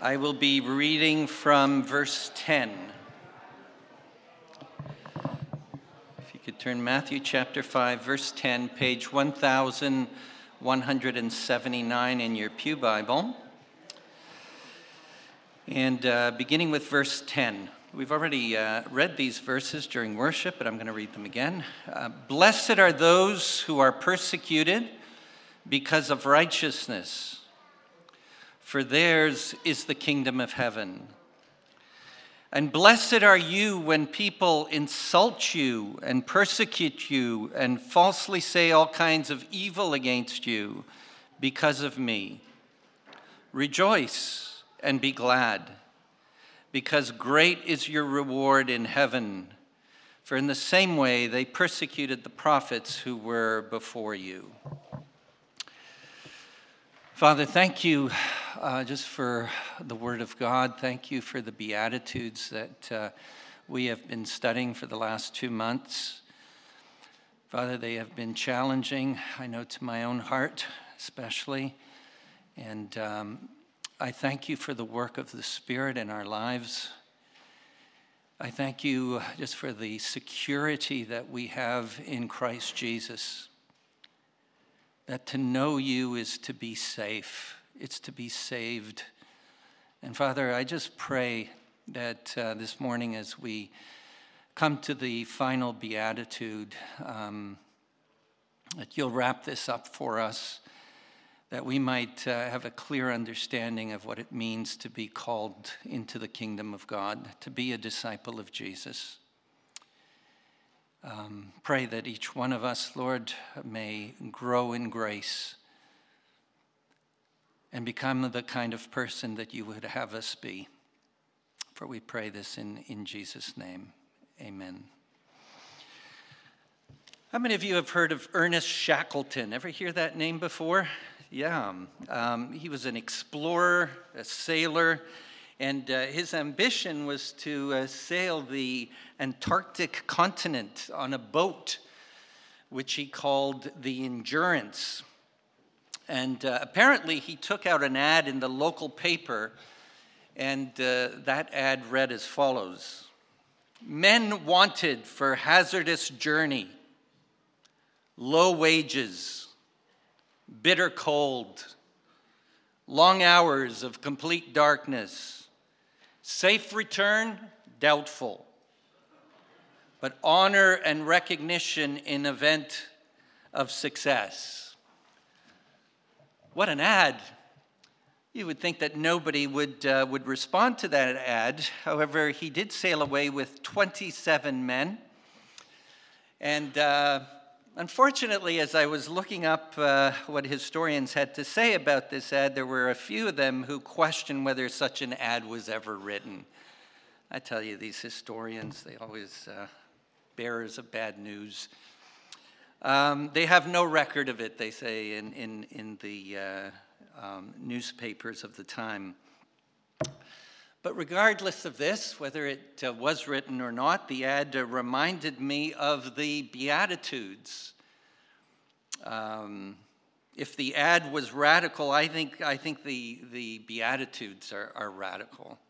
I will be reading from verse 10. If you could turn Matthew chapter 5, verse 10, page 1179 in your Pew Bible. And beginning with verse 10. We've already read these verses during worship, but I'm going to read them again. Blessed are those who are persecuted because of righteousness, for theirs is the kingdom of heaven. And blessed are you when people insult you and persecute you and falsely say all kinds of evil against you because of me. Rejoice and be glad, because great is your reward in heaven. For in the same way they persecuted the prophets who were before you. Father, thank you just for the Word of God. Thank you for the Beatitudes that we have been studying for the last 2 months. Father, they have been challenging, I know, to my own heart especially. And I thank you for the work of the Spirit in our lives. I thank you just for the security that we have in Christ Jesus. That to know you is to be safe. It's to be saved. And Father, I just pray that this morning as we come to the final beatitude, that you'll wrap this up for us, that we might have a clear understanding of what it means to be called into the kingdom of God, to be a disciple of Jesus. Pray that each one of us, Lord, may grow in grace and become the kind of person that you would have us be. For we pray this in Jesus' name. Amen. How many of you have heard of Ernest Shackleton? Ever hear that name before? Yeah. He was an explorer, a sailor, and his ambition was to sail the Antarctic continent on a boat, which he called the Endurance. And apparently he took out an ad in the local paper, and that ad read as follows: Men wanted for hazardous journey, low wages, bitter cold, long hours of complete darkness, safe return, doubtful, but honor and recognition in event of success. What an ad. You would think that nobody would respond to that ad. However, he did sail away with 27 men. And unfortunately, as I was looking up what historians had to say about this ad, there were a few of them who questioned whether such an ad was ever written. I tell you, these historians, they always bearers of bad news. They have no record of it, they say, in the newspapers of the time. But regardless of this, whether it was written or not, the ad reminded me of the Beatitudes. If the ad was radical, I think the Beatitudes are radical.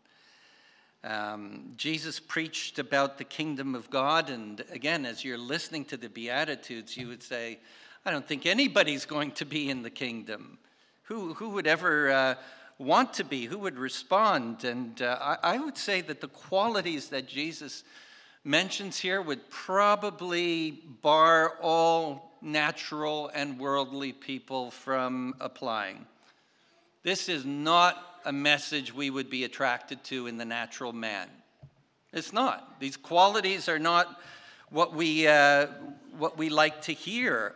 Jesus preached about the kingdom of God, and again, as you're listening to the Beatitudes, you would say, I don't think anybody's going to be in the kingdom. Who would ever want to be? Who would respond? And I would say that the qualities that Jesus mentions here would probably bar all natural and worldly people from applying. This is not a message we would be attracted to in the natural man. It's not. These qualities are not what we like to hear.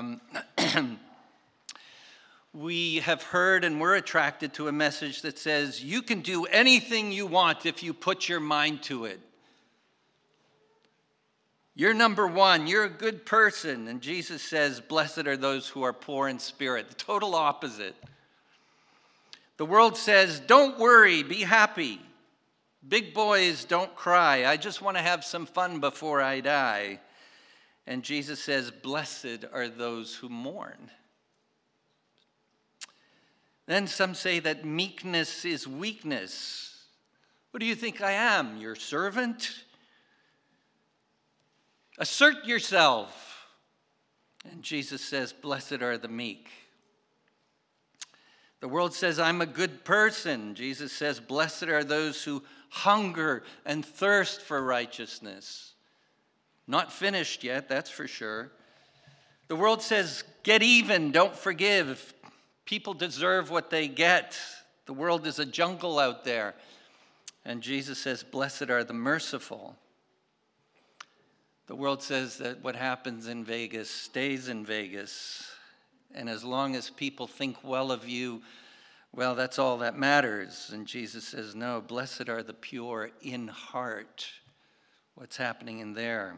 We have heard and we're attracted to a message that says you can do anything you want if you put your mind to it. You're number one. You're a good person. And Jesus says, blessed are those who are poor in spirit. The total opposite. The world says, don't worry, be happy. Big boys don't cry. I just want to have some fun before I die. And Jesus says, blessed are those who mourn. Then some say that meekness is weakness. What do you think I am, your servant? Assert yourself. And Jesus says, blessed are the meek. The world says, I'm a good person. Jesus says, blessed are those who hunger and thirst for righteousness. Not finished yet, that's for sure. The world says, get even, don't forgive. People deserve what they get. The world is a jungle out there. And Jesus says, blessed are the merciful. The world says that what happens in Vegas stays in Vegas. And as long as people think well of you, well, that's all that matters. And Jesus says, no, blessed are the pure in heart. What's happening in there?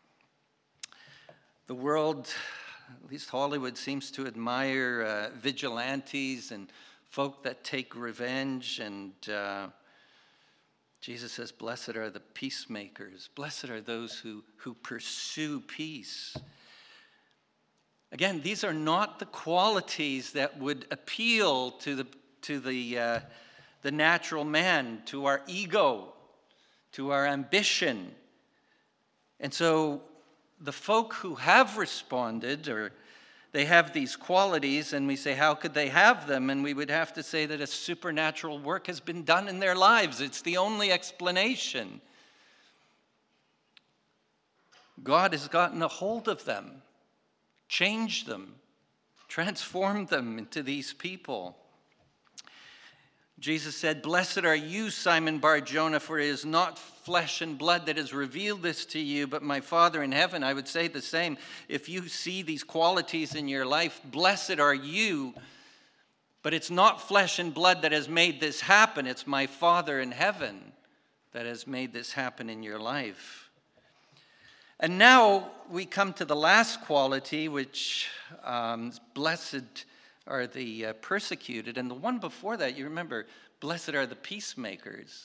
The world, at least Hollywood, seems to admire vigilantes and folk that take revenge. And Jesus says, blessed are the peacemakers. Blessed are those who pursue peace. Again, these are not the qualities that would appeal to the natural man, to our ego, to our ambition. And so the folk who have responded, or they have these qualities, and we say, how could they have them? And we would have to say that a supernatural work has been done in their lives. It's the only explanation. God has gotten a hold of them, changed them, transformed them into these people. Jesus said, blessed are you, Simon Bar-Jonah, for it is not flesh and blood that has revealed this to you, but my Father in heaven. I would say the same. If you see these qualities in your life, blessed are you. But it's not flesh and blood that has made this happen. It's my Father in heaven that has made this happen in your life. And now we come to the last quality, which blessed are the persecuted. And the one before that, you remember, blessed are the peacemakers.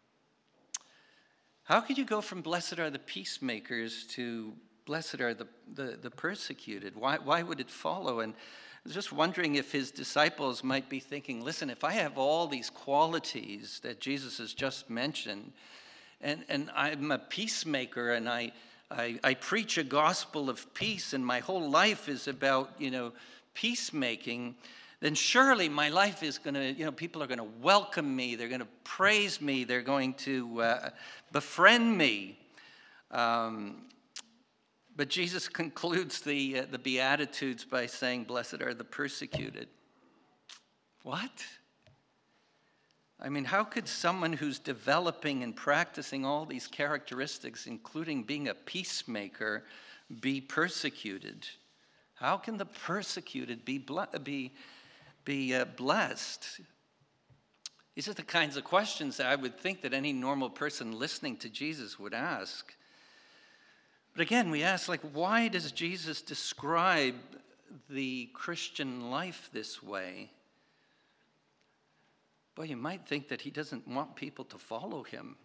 How could you go from blessed are the peacemakers to blessed are the persecuted? Why would it follow? And I was just wondering if his disciples might be thinking, listen, if I have all these qualities that Jesus has just mentioned, and I'm a peacemaker, and I preach a gospel of peace, and my whole life is about, peacemaking, then surely my life is going to, people are going to welcome me. They're going to praise me. They're going to befriend me. But Jesus concludes the Beatitudes by saying, blessed are the persecuted. What? I mean, how could someone who's developing and practicing all these characteristics, including being a peacemaker, be persecuted? How can the persecuted be blessed? These are the kinds of questions that I would think that any normal person listening to Jesus would ask. But again, we ask, why does Jesus describe the Christian life this way? Well, you might think that he doesn't want people to follow him.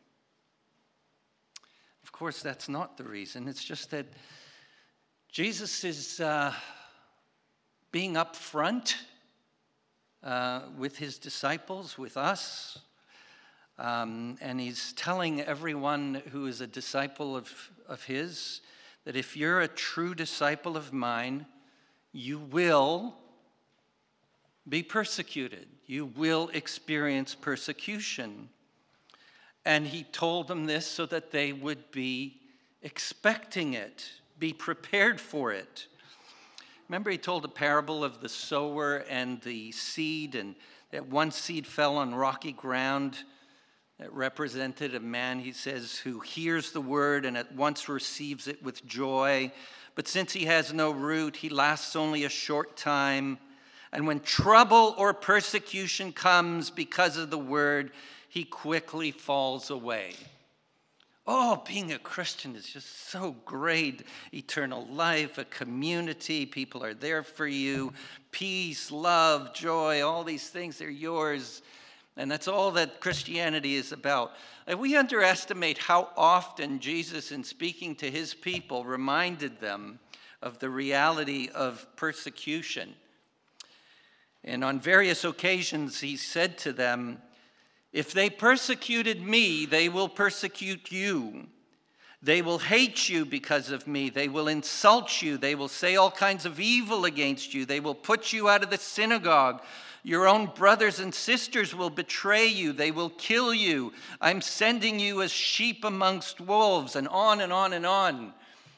Of course, that's not the reason. It's just that Jesus is being upfront with his disciples, with us, and he's telling everyone who is a disciple of his that if you're a true disciple of mine, you will be persecuted. You will experience persecution. And he told them this so that they would be expecting it, be prepared for it. Remember, he told a parable of the sower and the seed, and that one seed fell on rocky ground that represented a man, he says, who hears the word and at once receives it with joy. But since he has no root, he lasts only a short time. And when trouble or persecution comes because of the word, he quickly falls away. Oh, being a Christian is just so great. Eternal life, a community, people are there for you. Peace, love, joy, all these things are yours. And that's all that Christianity is about. And we underestimate how often Jesus, in speaking to his people, reminded them of the reality of persecution. And on various occasions he said to them, "If they persecuted me, they will persecute you. They will hate you because of me. They will insult you. They will say all kinds of evil against you. They will put you out of the synagogue. Your own brothers and sisters will betray you. They will kill you. I'm sending you as sheep amongst wolves," and on and on and on.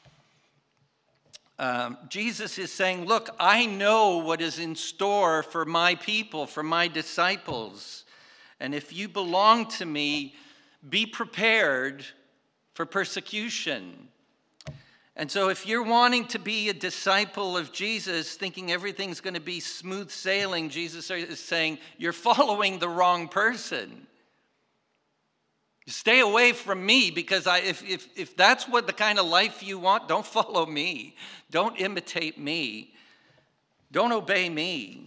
Jesus is saying, look, I know what is in store for my people, for my disciples. And if you belong to me, be prepared for persecution. And so if you're wanting to be a disciple of Jesus, thinking everything's going to be smooth sailing, Jesus is saying, you're following the wrong person. Stay away from me, because if that's what the kind of life you want, don't follow me. Don't imitate me. Don't obey me.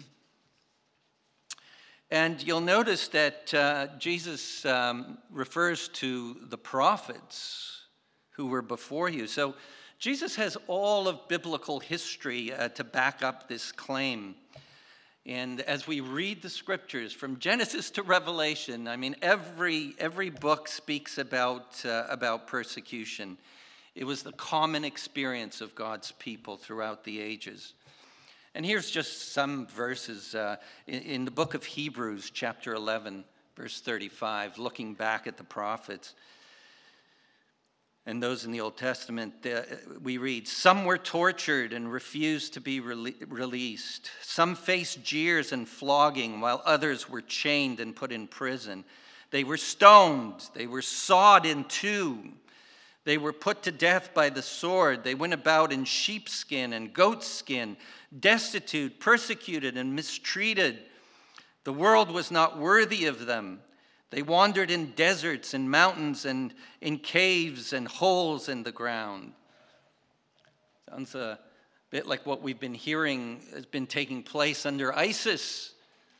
And you'll notice that Jesus refers to the prophets who were before you. So Jesus has all of biblical history to back up this claim. And as we read the scriptures from Genesis to Revelation, I mean, every book speaks about persecution. It was the common experience of God's people throughout the ages. And here's just some verses in the book of Hebrews, chapter 11, verse 35, looking back at the prophets. And those in the Old Testament, we read, "Some were tortured and refused to be released. Some faced jeers and flogging, while others were chained and put in prison. They were stoned. They were sawed in two. They were put to death by the sword. They went about in sheepskin and goatskin, destitute, persecuted, and mistreated. The world was not worthy of them. They wandered in deserts and mountains and in caves and holes in the ground." Sounds a bit like what we've been hearing has been taking place under ISIS,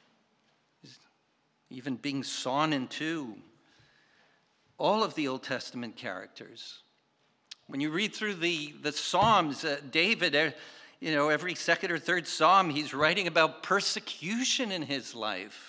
even being sawn in two. All of the Old Testament characters. When you read through the Psalms, David, every second or third Psalm, he's writing about persecution in his life.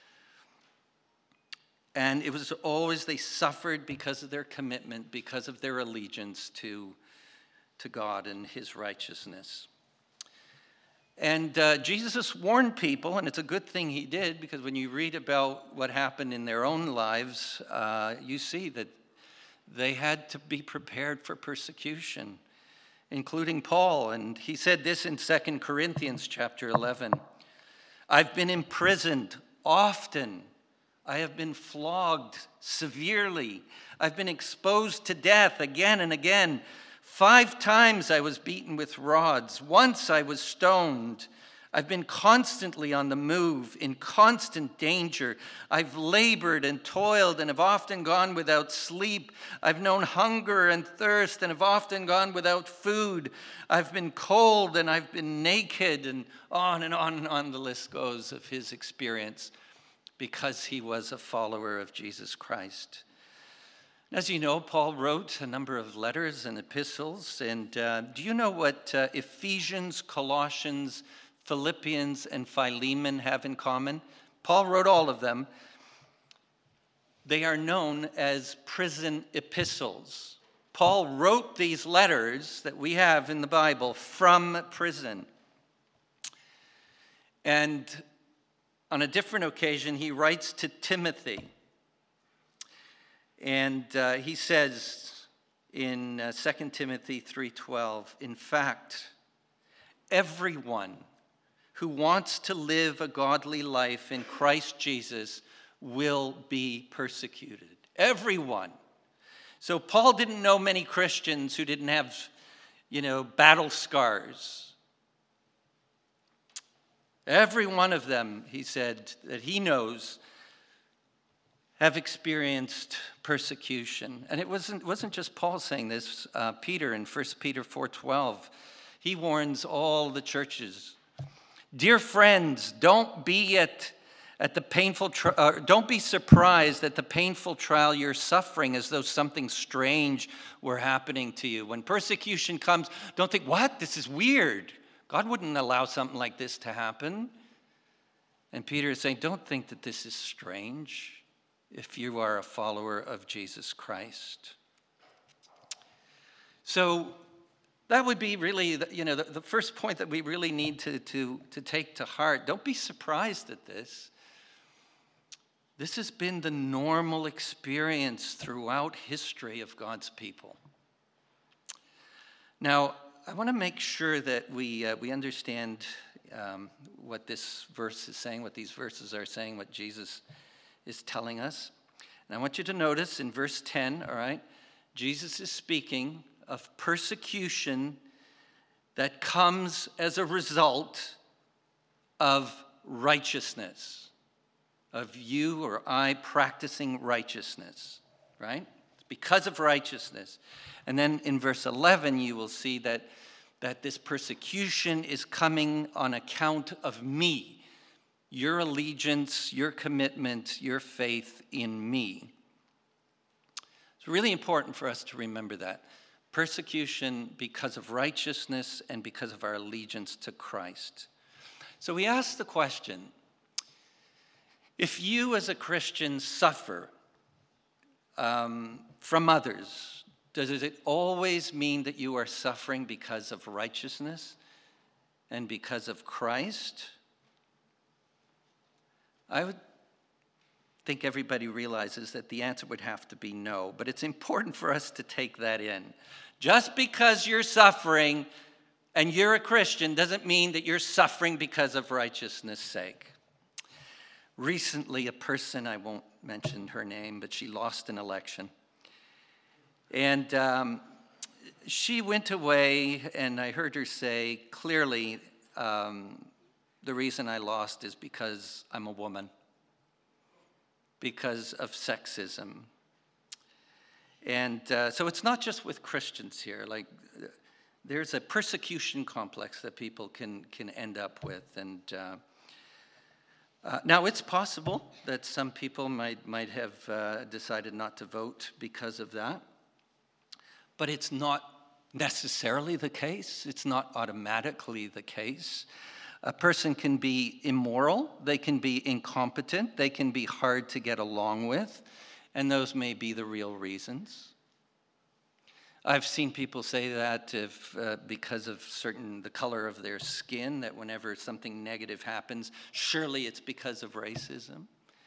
And it was always they suffered because of their commitment, because of their allegiance to God and his righteousness. And Jesus warned people, and it's a good thing he did, because when you read about what happened in their own lives, you see that they had to be prepared for persecution, including Paul. And he said this in 2 Corinthians chapter 11, "I've been imprisoned often. I have been flogged severely. I've been exposed to death again and again. 5 times I was beaten with rods. Once I was stoned. I've been constantly on the move, in constant danger. I've labored and toiled and have often gone without sleep. I've known hunger and thirst and have often gone without food. I've been cold and I've been naked," and on and on and on the list goes of his experience, because he was a follower of Jesus Christ. As you know, Paul wrote a number of letters and epistles. And do you know what Ephesians, Colossians, Philippians, and Philemon have in common? Paul wrote all of them. They are known as prison epistles. Paul wrote these letters that we have in the Bible from prison. And on a different occasion, he writes to Timothy. And he says in 2 Timothy 3:12, "In fact, everyone who wants to live a godly life in Christ Jesus will be persecuted." Everyone. So Paul didn't know many Christians who didn't have, battle scars. Every one of them, he said, that he knows have experienced persecution. And it wasn't just Paul saying this. Peter in 1 Peter 4:12, he warns all the churches. "Dear friends, don't be don't be surprised at the painful trial you're suffering as though something strange were happening to you. When persecution comes, don't think, what? This is weird. God wouldn't allow something like this to happen. And Peter is saying, don't think that this is strange if you are a follower of Jesus Christ. So that would be really, the first point that we really need to take to heart. Don't be surprised at this. This has been the normal experience throughout history of God's people. Now, I want to make sure that we understand what this verse is saying, what these verses are saying, what Jesus is telling us. And I want you to notice in verse 10, all right, Jesus is speaking of persecution that comes as a result of righteousness, of you or I practicing righteousness, right? It's because of righteousness. And then in verse 11, you will see that this persecution is coming on account of me, your allegiance, your commitment, your faith in me. It's really important for us to remember that. Persecution because of righteousness and because of our allegiance to Christ. So we ask the question, if you as a Christian suffer from others, does it always mean that you are suffering because of righteousness and because of Christ? I would think everybody realizes that the answer would have to be no, but it's important for us to take that in. Just because you're suffering and you're a Christian doesn't mean that you're suffering because of righteousness' sake. Recently, a person, I won't mention her name, but she lost an election. And she went away, and I heard her say, clearly, the reason I lost is because I'm a woman, because of sexism. And so it's not just with Christians here. Like, there's a persecution complex that people can end up with. And now it's possible that some people might have decided not to vote because of that. But it's not necessarily the case. It's not automatically the case. A person can be immoral, they can be incompetent, they can be hard to get along with, and those may be the real reasons. I've seen people say that because of the color of their skin, that whenever something negative happens, surely it's because of racism.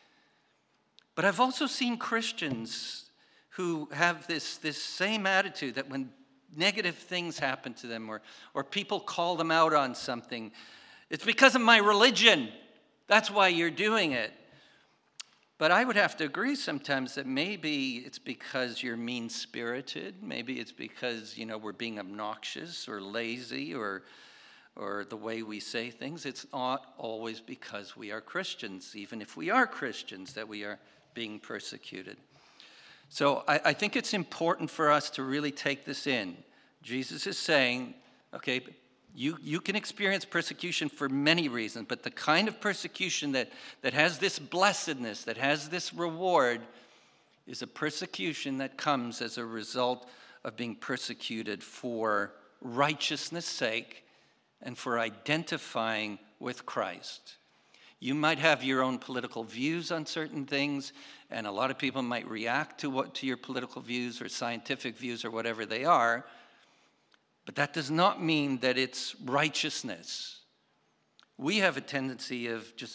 But I've also seen Christians who have this same attitude that when negative things happen to them or people call them out on something, it's because of my religion. That's why you're doing it. But I would have to agree sometimes that maybe it's because you're mean-spirited. Maybe it's because, we're being obnoxious or lazy or the way we say things. It's not always because we are Christians, even if we are Christians, that we are being persecuted. So I think it's important for us to really take this in. Jesus is saying, okay, you can experience persecution for many reasons, but the kind of persecution that has this blessedness, that has this reward, is a persecution that comes as a result of being persecuted for righteousness' sake and for identifying with Christ. You might have your own political views on certain things, and a lot of people might react to your political views or scientific views or whatever they are, but that does not mean that it's righteousness. We have a tendency of just,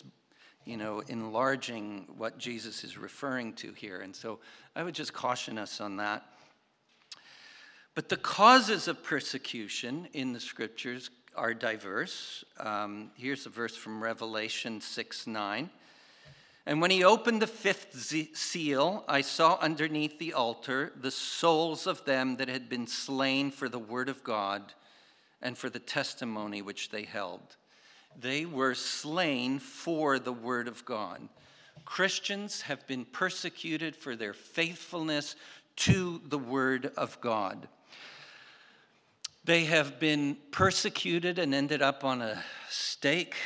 enlarging what Jesus is referring to here, and so I would just caution us on that. But the causes of persecution in the Scriptures are diverse. Here's a verse from Revelation 6:9. And when he opened the fifth seal, I saw underneath the altar the souls of them that had been slain for the word of God and for the testimony which they held. They were slain for the word of God. Christians have been persecuted for their faithfulness to the word of God. They have been persecuted and ended up on a stake,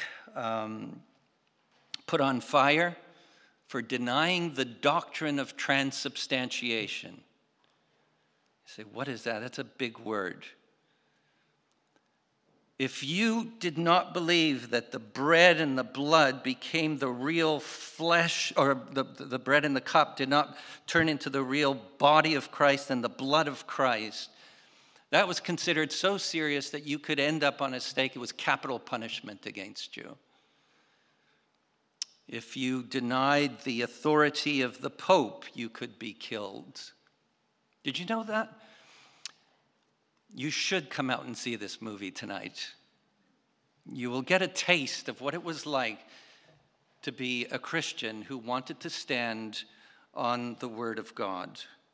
put on fire, for denying the doctrine of transubstantiation. You say, what is that? That's a big word. If you did not believe that the bread and the blood became the real flesh, or the bread and the cup did not turn into the real body of Christ and the blood of Christ, that was considered so serious that you could end up on a stake. It was capital punishment against you. If you denied the authority of the Pope, you could be killed. Did you know that? You should come out and see this movie tonight. You will get a taste of what it was like to be a Christian who wanted to stand on the Word of God.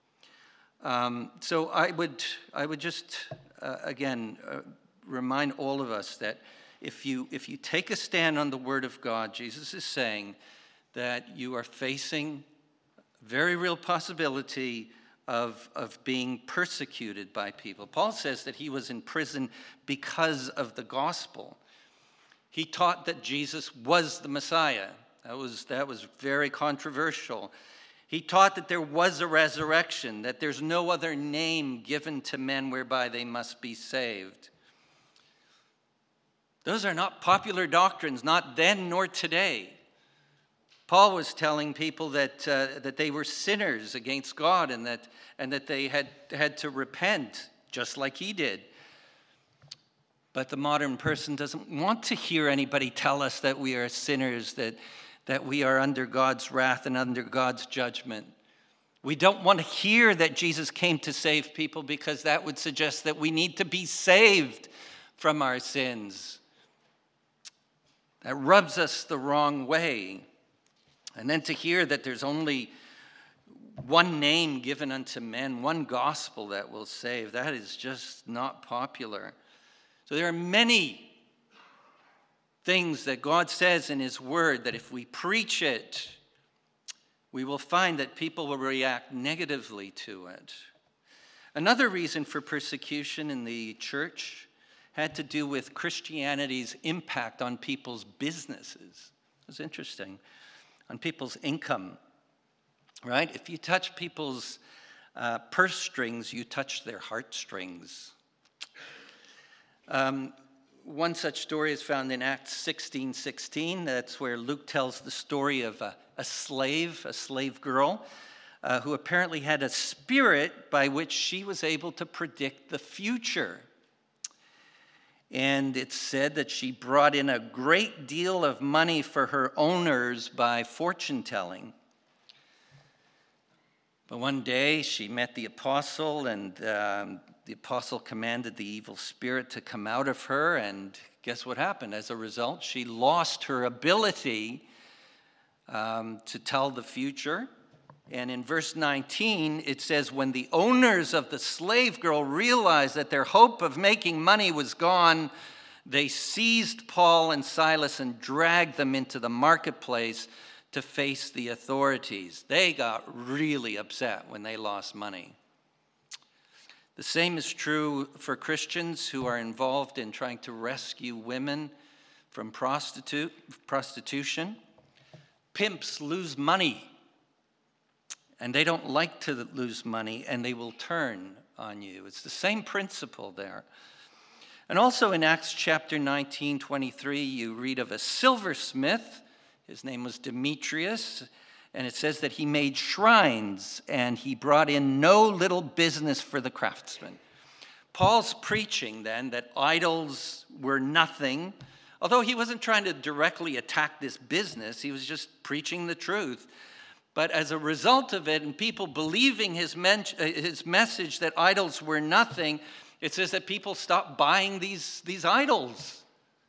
So I would just, again, remind all of us that if you take a stand on the Word of God, Jesus is saying that you are facing very real possibility of being persecuted by people. Paul says that he was in prison because of the gospel. He taught that Jesus was the Messiah. That was very controversial. He taught that there was a resurrection, that there's no other name given to men whereby they must be saved. Those are not popular doctrines, not then nor today. Paul was telling people that they were sinners against God and that they had to repent, just like he did. But the modern person doesn't want to hear anybody tell us that we are sinners, that we are under God's wrath and under God's judgment. We don't want to hear that Jesus came to save people because that would suggest that we need to be saved from our sins. That rubs us the wrong way. And then to hear that there's only one name given unto men, one gospel that will save, that is just not popular. So there are many things that God says in his word that if we preach it, we will find that people will react negatively to it. Another reason for persecution in the church had to do with Christianity's impact on people's businesses. It was interesting. On people's income, right? If you touch people's purse strings, you touch their heartstrings. One such story is found in Acts 16:16. That's where Luke tells the story of a slave girl, who apparently had a spirit by which she was able to predict the future. And it's said that she brought in a great deal of money for her owners by fortune telling. But one day she met the apostle, and the apostle commanded the evil spirit to come out of her. And guess what happened? As a result, she lost her ability to tell the future. And in verse 19, it says, when the owners of the slave girl realized that their hope of making money was gone, they seized Paul and Silas and dragged them into the marketplace to face the authorities. They got really upset when they lost money. The same is true for Christians who are involved in trying to rescue women from prostitution. Pimps lose money. And they don't like to lose money, and they will turn on you. It's the same principle there. And also in Acts chapter 19:23, you read of a silversmith. His name was Demetrius, and it says that he made shrines, and he brought in no little business for the craftsmen. Paul's preaching then that idols were nothing, although he wasn't trying to directly attack this business, he was just preaching the truth. But as a result of it, and people believing his message that idols were nothing, it says that people stopped buying these idols.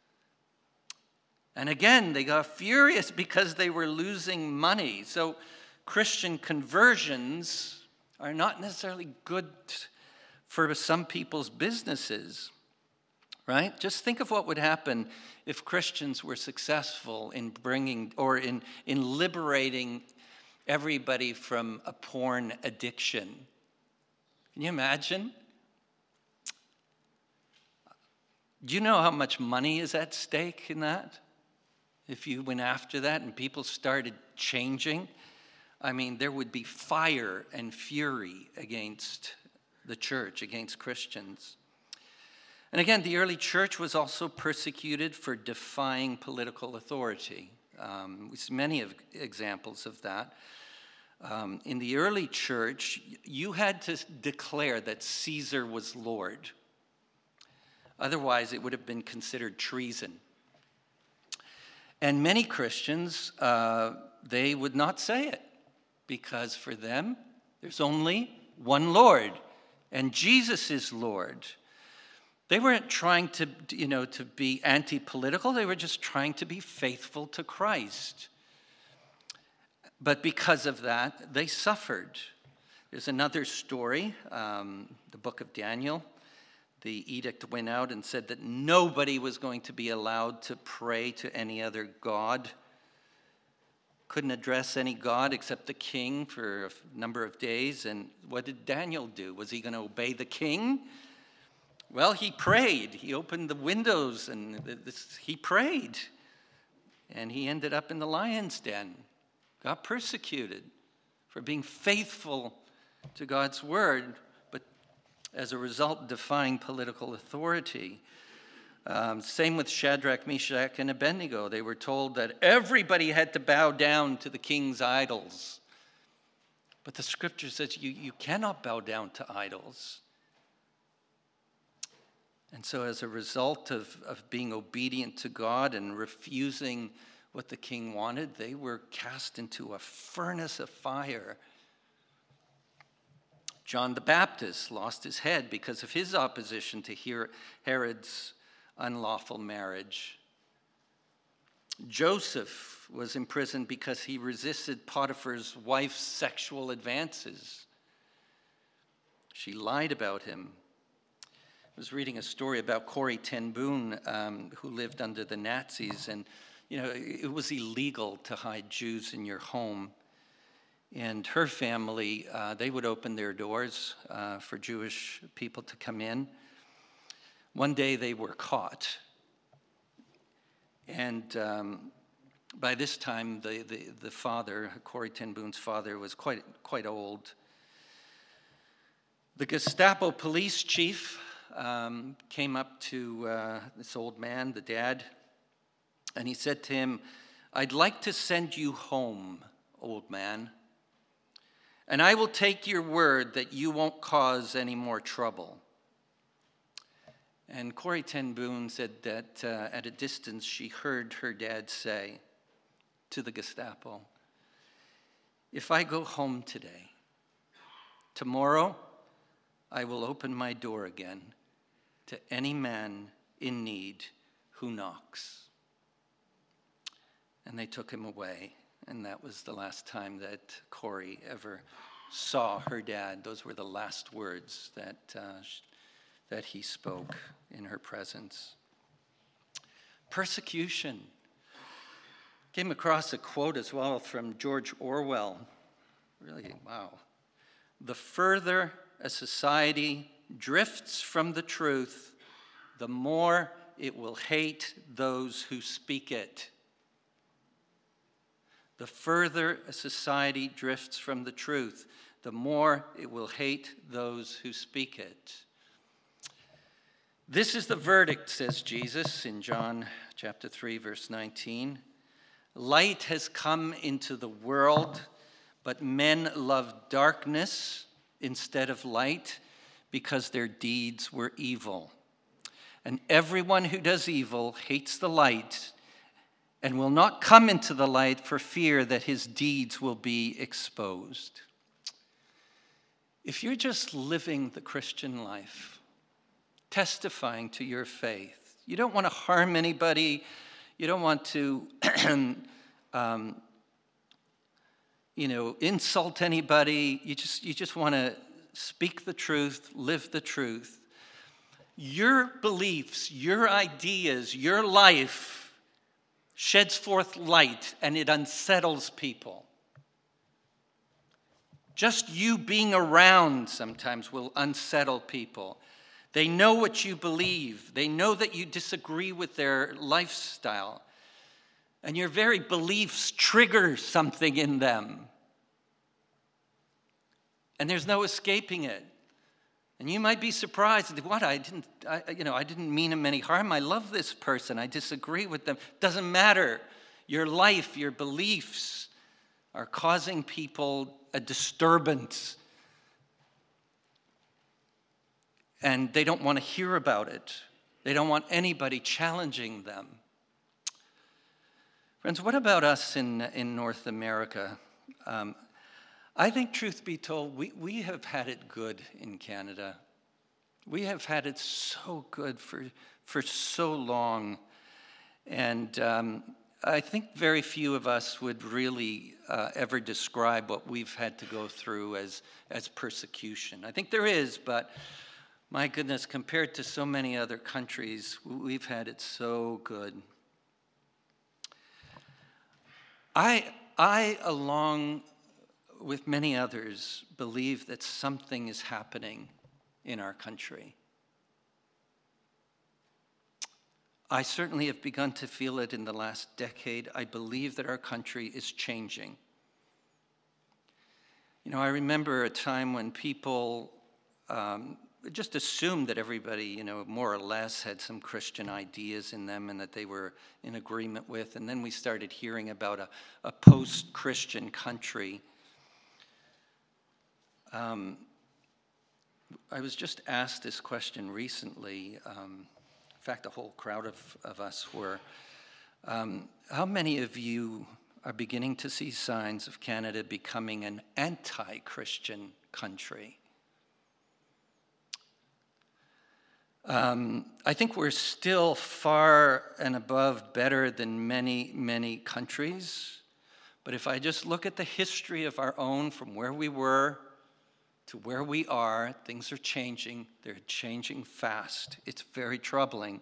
And again, they got furious because they were losing money. So Christian conversions are not necessarily good for some people's businesses, right? Just think of what would happen if Christians were successful in bringing or in liberating everybody from a porn addiction. Can you imagine? Do you know how much money is at stake in that? If you went after that and people started changing, I mean, there would be fire and fury against the church, against Christians. And again, the early church was also persecuted for defying political authority. We see many examples of that. In the early church, you had to declare that Caesar was Lord. Otherwise, it would have been considered treason. And many Christians, they would not say it, because for them, there's only one Lord, and Jesus is Lord. They weren't trying to be anti-political. They were just trying to be faithful to Christ. But because of that, they suffered. There's another story, the book of Daniel. The edict went out and said that nobody was going to be allowed to pray to any other god. Couldn't address any god except the king for a number of days. And what did Daniel do? Was he going to obey the king? Well, he prayed. He opened the windows and he prayed. And he ended up in the lion's den. Got persecuted for being faithful to God's word, but as a result, defying political authority. Same with Shadrach, Meshach, and Abednego. They were told that everybody had to bow down to the king's idols. But the scripture says you cannot bow down to idols. And so as a result of being obedient to God and refusing what the king wanted, they were cast into a furnace of fire. John the Baptist lost his head because of his opposition to Herod's unlawful marriage. Joseph was imprisoned because he resisted Potiphar's wife's sexual advances. She lied about him. I was reading a story about Corrie ten Boom, who lived under the Nazis, and it was illegal to hide Jews in your home. And her family, they would open their doors for Jewish people to come in. One day they were caught. And by this time, the father, Corrie ten Boom's father, was quite old. The Gestapo police chief came up to this old man, the dad, and he said to him, "I'd like to send you home, old man, and I will take your word that you won't cause any more trouble." And Corrie ten Boom said that at a distance she heard her dad say to the Gestapo, "If I go home today, tomorrow I will open my door again to any man in need who knocks." And they took him away, and that was the last time that Corrie ever saw her dad. Those were the last words that he spoke in her presence. Persecution. Came across a quote as well from George Orwell. Really, wow. "The further a society drifts from the truth, the more it will hate those who speak it." The further a society drifts from the truth, the more it will hate those who speak it. This is the verdict, says Jesus in John chapter 3, verse 19. "Light has come into the world, but men loved darkness instead of light because their deeds were evil. And everyone who does evil hates the light and will not come into the light for fear that his deeds will be exposed." If you're just living the Christian life, testifying to your faith, you don't want to harm anybody, you don't want to insult anybody, you just want to speak the truth, live the truth, your beliefs, your ideas, your life sheds forth light and it unsettles people. Just you being around sometimes will unsettle people. They know what you believe. They know that you disagree with their lifestyle. And your very beliefs trigger something in them. And there's no escaping it. And you might be surprised, what, I didn't mean him any harm. I love this person. I disagree with them. Doesn't matter. Your life, your beliefs are causing people a disturbance. And they don't want to hear about it. They don't want anybody challenging them. Friends, what about us in North America? I think, truth be told, we have had it good in Canada. We have had it so good for so long. And I think very few of us would really ever describe what we've had to go through as persecution. I think there is, but my goodness, compared to so many other countries, we've had it so good. I, along with many others, believe that something is happening in our country. I certainly have begun to feel it in the last decade. I believe that our country is changing. I remember a time when people just assumed that everybody, more or less had some Christian ideas in them and that they were in agreement with. And then we started hearing about a post-Christian country. I was just asked this question recently. In fact, a whole crowd of us were. How many of you are beginning to see signs of Canada becoming an anti-Christian country? I think we're still far and above better than many, many countries. But if I just look at the history of our own, from where we were to where we are, things are changing. They're changing fast. It's very troubling.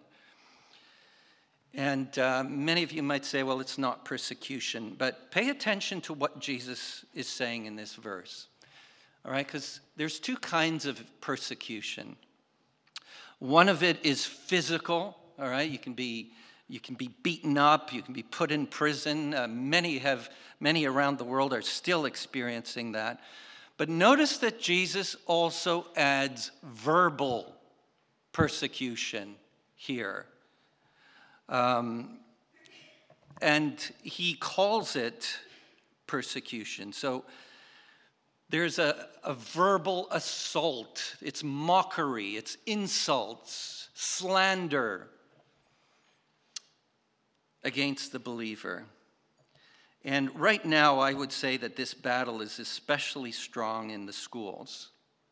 And many of you might say, well, it's not persecution. But pay attention to what Jesus is saying in this verse. All right, because there's two kinds of persecution. One of it is physical, all right? You can be beaten up, you can be put in prison. Many around the world are still experiencing that. But notice that Jesus also adds verbal persecution here. And he calls it persecution. So there's a verbal assault. It's mockery. It's insults, slander against the believer. And right now, I would say that this battle is especially strong in the schools.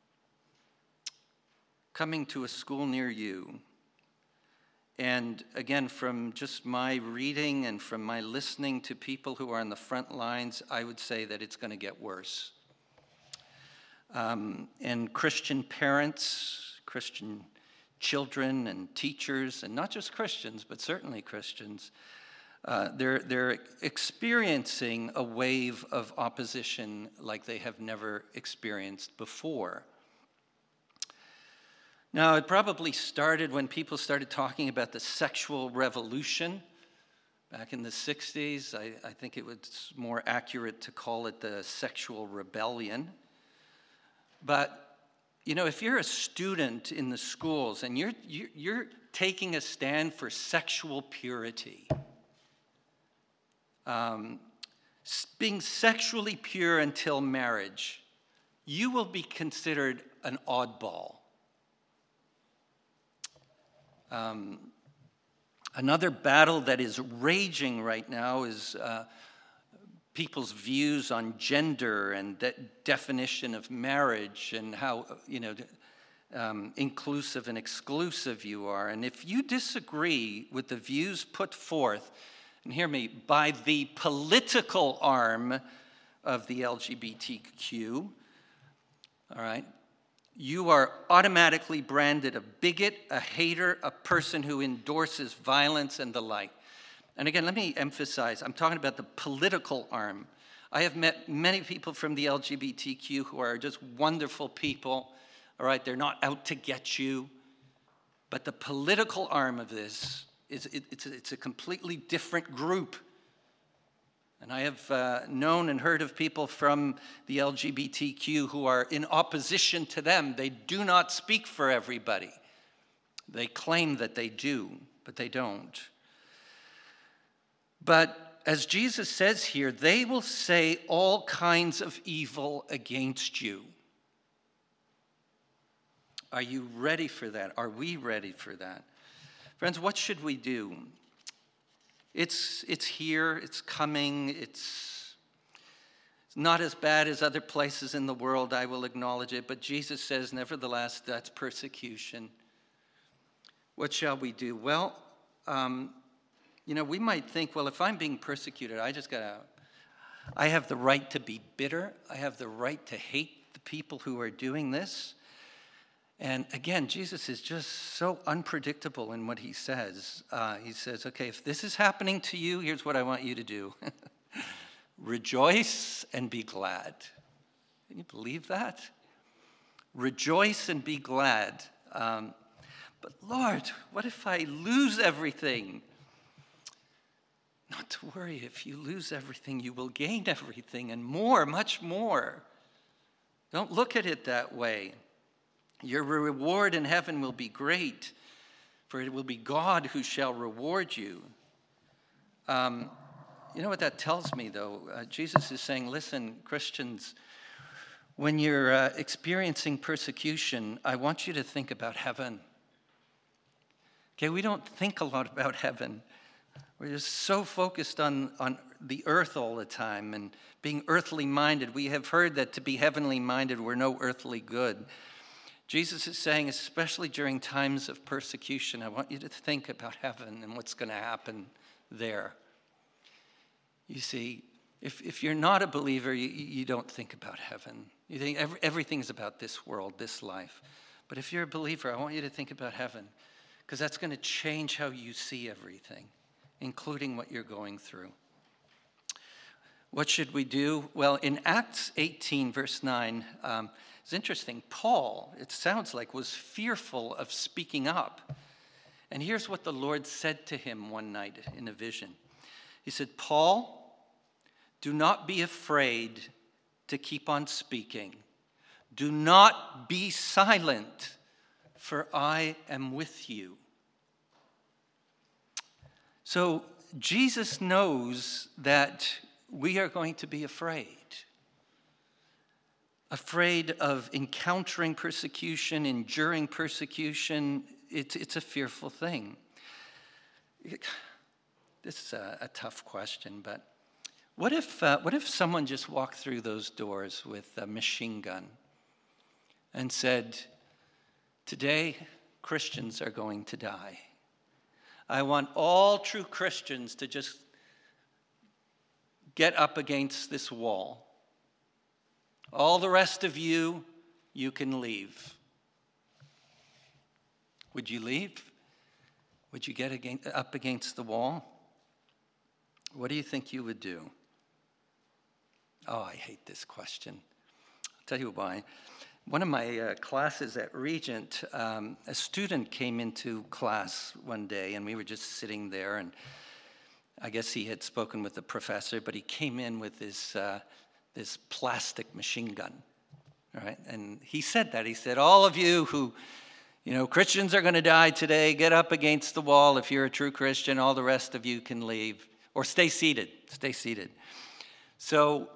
Coming to a school near you, and again, from just my reading and from my listening to people who are on the front lines, I would say that it's going to get worse. And Christian parents, Christian children and teachers, and not just Christians, but certainly Christians, they're experiencing a wave of opposition like they have never experienced before. Now, it probably started when people started talking about the sexual revolution back in the 60s. I think it was more accurate to call it the sexual rebellion. But, if you're a student in the schools and you're taking a stand for sexual purity, being sexually pure until marriage, you will be considered an oddball. Another battle that is raging right now is people's views on gender and that definition of marriage and how, inclusive and exclusive you are. And if you disagree with the views put forth, and hear me, by the political arm of the LGBTQ, all right, you are automatically branded a bigot, a hater, a person who endorses violence and the like. And again, let me emphasize, I'm talking about the political arm. I have met many people from the LGBTQ who are just wonderful people. All right, they're not out to get you. But the political arm of this it's a completely different group. And I have known and heard of people from the LGBTQ who are in opposition to them. They do not speak for everybody. They claim that they do, but they don't. But as Jesus says here, they will say all kinds of evil against you. Are you ready for that? Are we ready for that? Friends, what should we do? It's here, it's coming, it's not as bad as other places in the world, I will acknowledge it, but Jesus says, nevertheless, that's persecution. What shall we do? Well, we might think, well, if I'm being persecuted, I have the right to be bitter. I have the right to hate the people who are doing this. And again, Jesus is just so unpredictable in what he says. He says, okay, if this is happening to you, here's what I want you to do. Rejoice and be glad. Can you believe that? Rejoice and be glad. But Lord, what if I lose everything? Not to worry, if you lose everything, you will gain everything and more, much more. Don't look at it that way. Your reward in heaven will be great, for it will be God who shall reward you. You know what that tells me, though? Jesus is saying, listen, Christians, when you're experiencing persecution, I want you to think about heaven. Okay, we don't think a lot about heaven. We're just so focused on the earth all the time and being earthly minded. We have heard that to be heavenly minded, we're no earthly good. Jesus is saying, especially during times of persecution, I want you to think about heaven and what's going to happen there. You see, if you're not a believer, you don't think about heaven. You think everything's about this world, this life. But if you're a believer, I want you to think about heaven, because that's going to change how you see everything, including what you're going through. What should we do? Well, in Acts 18, verse 9, it's interesting. Paul, it sounds like, was fearful of speaking up. And here's what the Lord said to him one night in a vision. He said, Paul, do not be afraid to keep on speaking. Do not be silent, for I am with you. So Jesus knows that we are going to be afraid of encountering persecution, enduring persecution. It's a fearful thing. This is a tough question, but what if someone just walked through those doors with a machine gun and said, today Christians are going to die. I want all true Christians to just get up against this wall. All the rest of you, you can leave. Would you leave? Would you get up against the wall? What do you think you would do? Oh, I hate this question. I'll tell you why. One of my classes at Regent, a student came into class one day, and we were just sitting there, and I guess he had spoken with the professor, but he came in with this plastic machine gun, all right? And he said that. He said, all of you who, Christians are going to die today, get up against the wall. If you're a true Christian, all the rest of you can leave. Or stay seated. Stay seated. So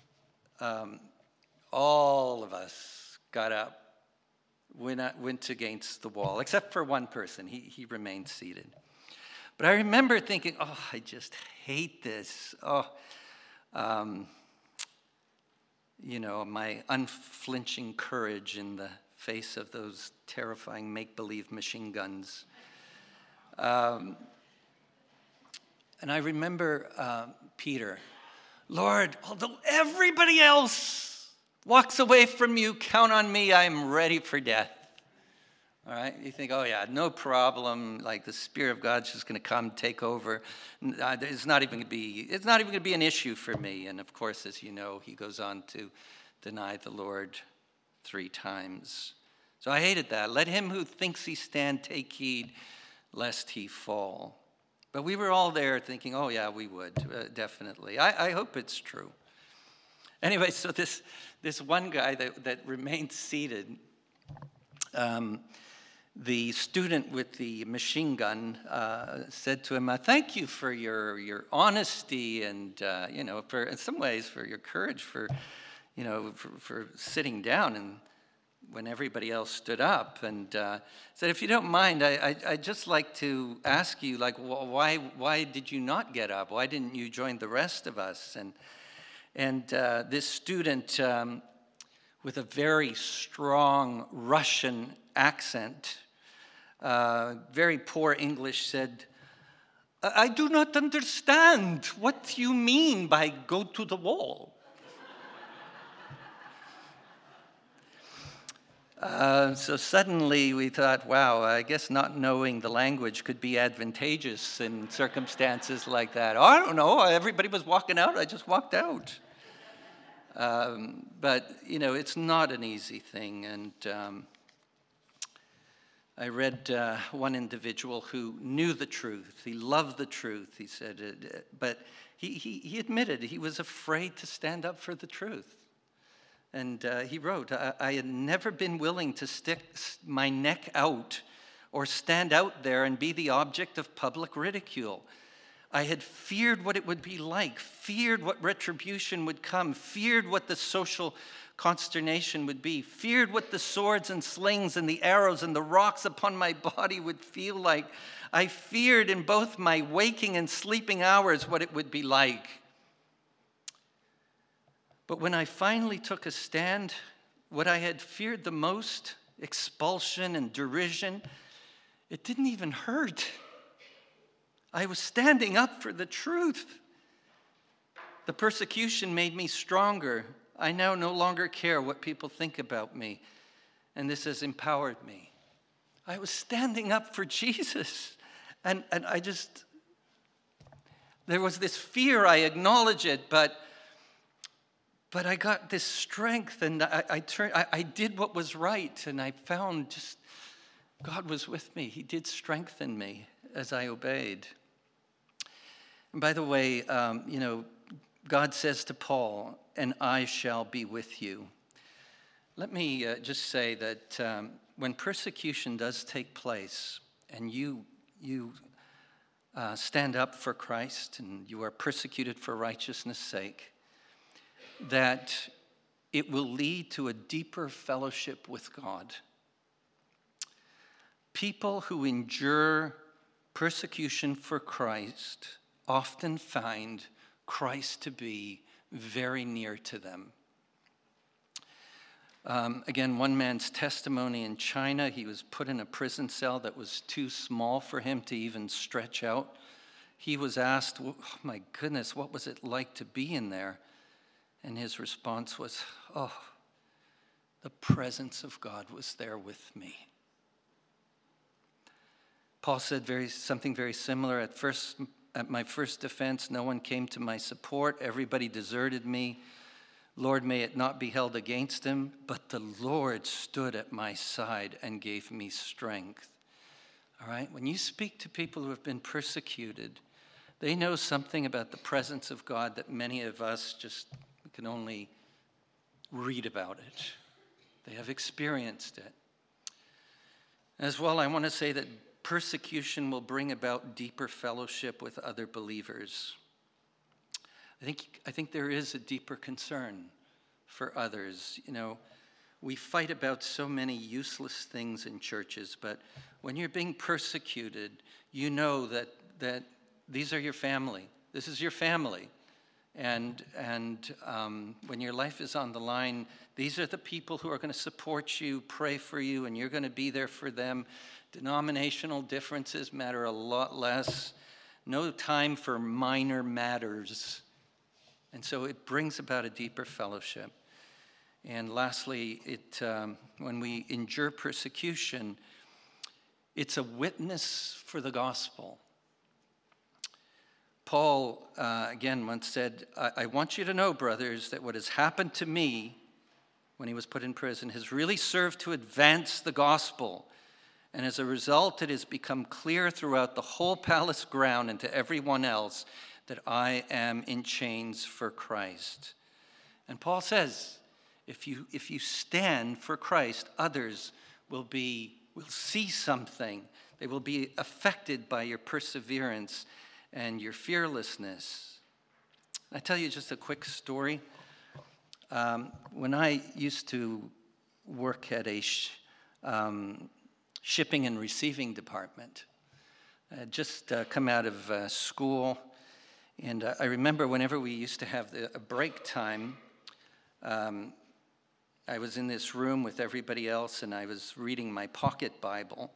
all of us got up, went against the wall, except for one person. He remained seated. But I remember thinking, I just hate this. My unflinching courage in the face of those terrifying make-believe machine guns. And I remember Peter, Lord, although everybody else walks away from you, count on me, I'm ready for death. All right, you think, no problem. Like the Spirit of God's just going to come take over. It's not even going to be an issue for me. And of course, as you know, he goes on to deny the Lord 3 times. So I hated that. Let him who thinks he stand take heed, lest he fall. But we were all there thinking, oh yeah, we would, definitely. I hope it's true. Anyway, so this one guy that remained seated, the student with the machine gun said to him, thank you for your honesty and, for, in some ways, for your courage, for sitting down and when everybody else stood up, and said, if you don't mind, I'd just like to ask you, like, why did you not get up? Why didn't you join the rest of us? And this student, with a very strong Russian accent, very poor English, said, I do not understand what you mean by go to the wall. So suddenly we thought, wow, I guess not knowing the language could be advantageous in circumstances like that. Oh, I don't know, everybody was walking out, I just walked out. But, it's not an easy thing. And I read one individual who knew the truth. He loved the truth, he said, but he admitted he was afraid to stand up for the truth. And he wrote, I had never been willing to stick my neck out or stand out there and be the object of public ridicule. I had feared what it would be like, feared what retribution would come, feared what the social consternation would be, feared what the swords and slings and the arrows and the rocks upon my body would feel like. I feared in both my waking and sleeping hours what it would be like. But when I finally took a stand, what I had feared the most, expulsion and derision, it didn't even hurt. I was standing up for the truth. The persecution made me stronger. I now no longer care what people think about me, and this has empowered me. I was standing up for Jesus, and there was this fear, I acknowledge it, but I got this strength, and I did what was right, and I found just God was with me. He did strengthen me as I obeyed. And by the way, God says to Paul, and I shall be with you. Let me just say that when persecution does take place, and you stand up for Christ, and you are persecuted for righteousness' sake, that it will lead to a deeper fellowship with God. People who endure persecution for Christ often find Christ to be very near to them. Again, one man's testimony in China, he was put in a prison cell that was too small for him to even stretch out. He was asked, oh my goodness, what was it like to be in there? And his response was, oh, the presence of God was there with me. Paul said something very similar. At my first defense, no one came to my support. Everybody deserted me. Lord, may it not be held against him, but the Lord stood at my side and gave me strength. All right? When you speak to people who have been persecuted, they know something about the presence of God that many of us just can only read about it. They have experienced it. As well, I want to say that persecution will bring about deeper fellowship with other believers. I think there is a deeper concern for others. We fight about so many useless things in churches, but when you're being persecuted, you know that these are your family. This is your family. And when your life is on the line, these are the people who are going to support you, pray for you, and you're going to be there for them. Denominational differences matter a lot less. No time for minor matters. And so it brings about a deeper fellowship. And lastly, when we endure persecution, it's a witness for the gospel. Paul, again, once said, I want you to know, brothers, that what has happened to me when he was put in prison has really served to advance the gospel. And as a result, it has become clear throughout the whole palace ground and to everyone else that I am in chains for Christ. And Paul says, if you stand for Christ, others will see something. They will be affected by your perseverance and your fearlessness. I tell you just a quick story. When I used to work at a shipping and receiving department, I had just come out of school, and I remember whenever we used to have a break time, I was in this room with everybody else, and I was reading my pocket Bible.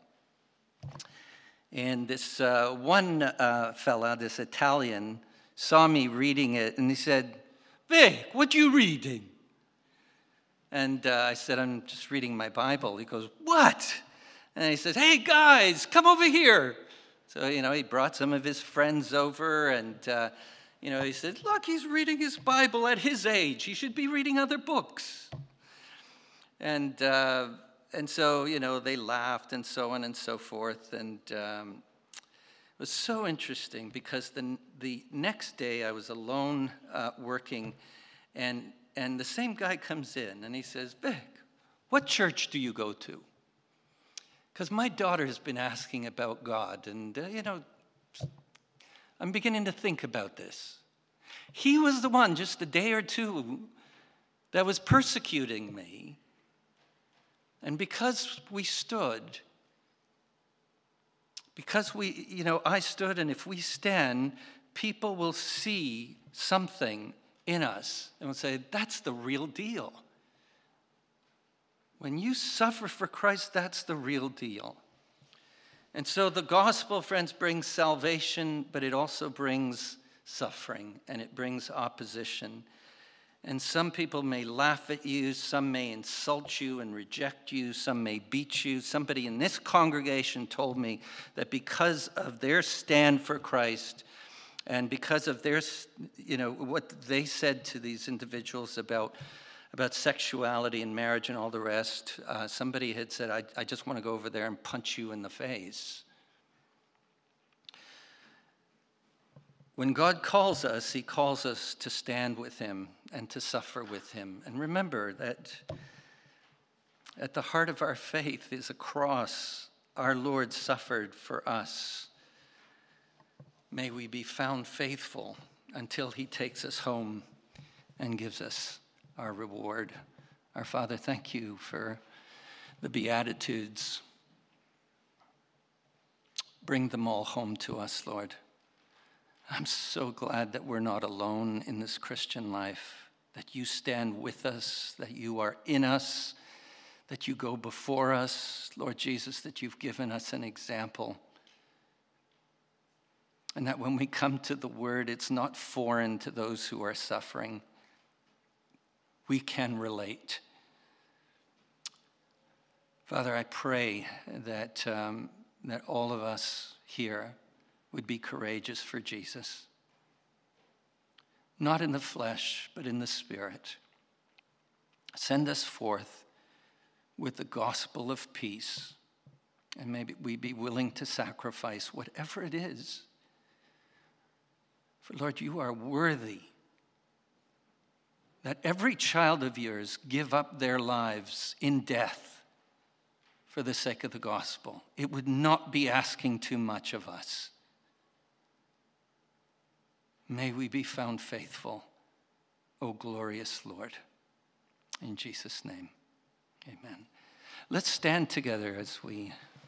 And this one fella, this Italian, saw me reading it, and he said, "Vic, what you reading?" And I said, "I'm just reading my Bible." He goes, "What?" And he says, "Hey, guys, come over here." So, he brought some of his friends over, and, he said, "Look, he's reading his Bible at his age. He should be reading other books." And so, they laughed and so on and so forth. And it was so interesting because the next day I was alone working, and the same guy comes in and he says, "Vic, what church do you go to? Because my daughter has been asking about God, and, I'm beginning to think about this." He was the one just a day or two that was persecuting me. And because we stood, I stood, and if we stand, people will see something in us and will say, "That's the real deal." When you suffer for Christ, that's the real deal. And so the gospel, friends, brings salvation, but it also brings suffering, and it brings opposition. And some people may laugh at you, some may insult you and reject you, some may beat you. Somebody in this congregation told me that because of their stand for Christ and because of their, what they said to these individuals about sexuality and marriage and all the rest, somebody had said, I just want to go over there and punch you in the face. When God calls us, he calls us to stand with him and to suffer with him. And remember that at the heart of our faith is a cross our Lord suffered for us. May we be found faithful until he takes us home and gives us our reward. Our Father, thank you for the Beatitudes. Bring them all home to us, Lord. I'm so glad that we're not alone in this Christian life, that you stand with us, that you are in us, that you go before us, Lord Jesus, that you've given us an example. And that when we come to the word, it's not foreign to those who are suffering. We can relate. Father, I pray that all of us here would be courageous for Jesus. Not in the flesh, but in the Spirit. Send us forth with the gospel of peace, and maybe we be willing to sacrifice whatever it is. For Lord, you are worthy that every child of yours give up their lives in death for the sake of the gospel. It would not be asking too much of us. May we be found faithful, O glorious Lord. In Jesus' name, amen. Let's stand together as we